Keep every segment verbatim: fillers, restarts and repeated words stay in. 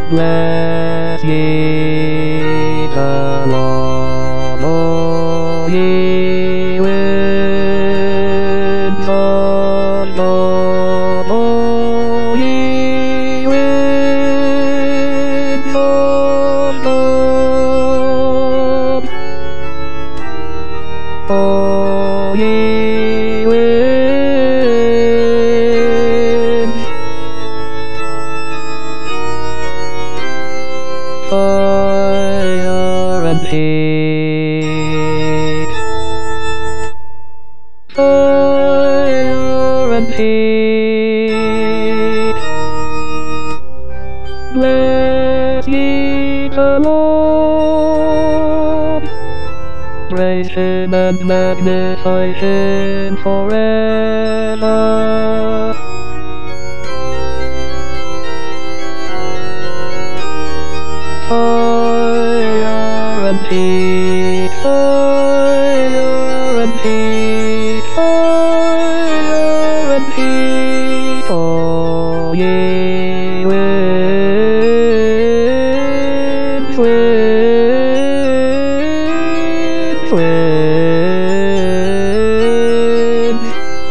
Bless ye the Lord, all ye winds of God, all ye winds of God, all ye winds, fire and heat, fire and heat. Bless ye the Lord, praise him and magnify him forever. Fire and heat, fire and heat, fire and heat, all ye winds, winds, winds,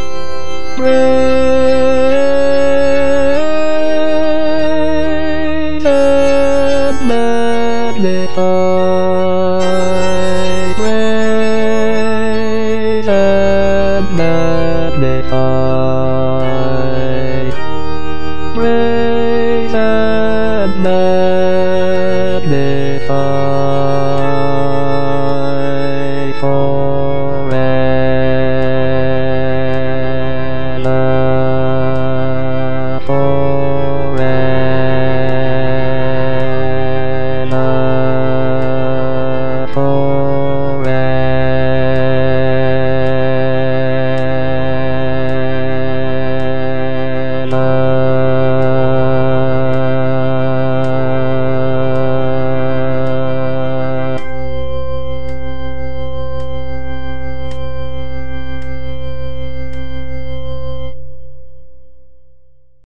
praise and magnify, praise and magnify.